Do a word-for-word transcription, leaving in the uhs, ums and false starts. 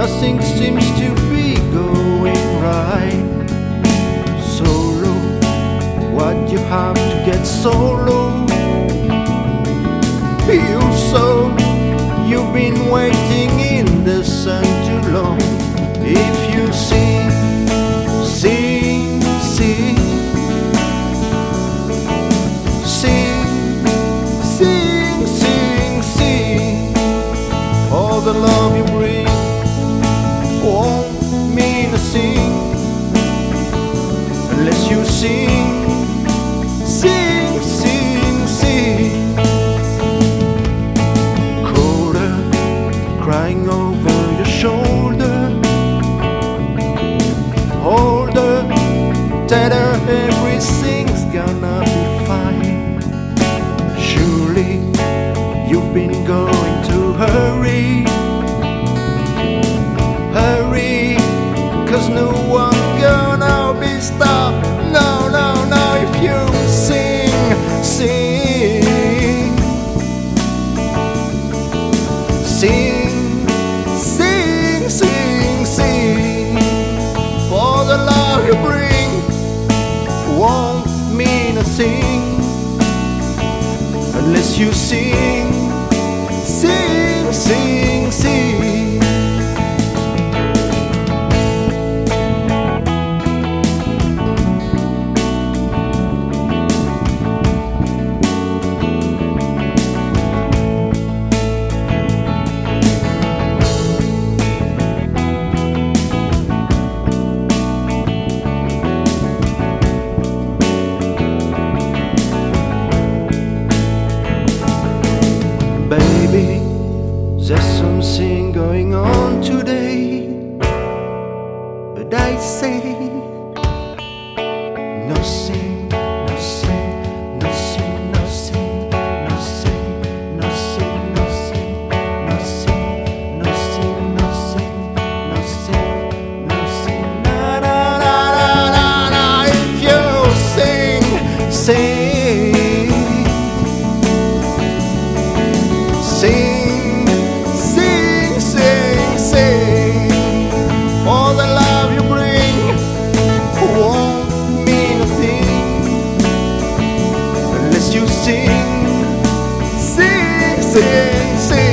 nothing seems to be going right. Solo, what you have to get solo. You so, you've been waiting in the sun too long. If you sing, sing, sing, sing, sing, sing, sing. All the love you bring won't mean a thing unless you sing, sing, sing, sing. Coda crying over your shoulder. Hold her, tell her everything's gonna be fine. Surely you've been going to hurry, hurry, cause no one gonna be stopped. No, no, no, if you sing, sing, sing, sing, sing, sing. For the love you bring won't mean a thing unless you sing, sing, sing, sing. Baby, there's something going on today, but I say nothing, nothing, nothing, nothing, nothing, nothing, nothing, nothing, nothing, nothing, nothing, nothing. Na na na na na. If you sing, sing. Sing, sing, sing, sing. All the love you bring won't mean a thing unless you sing, sing, sing, sing.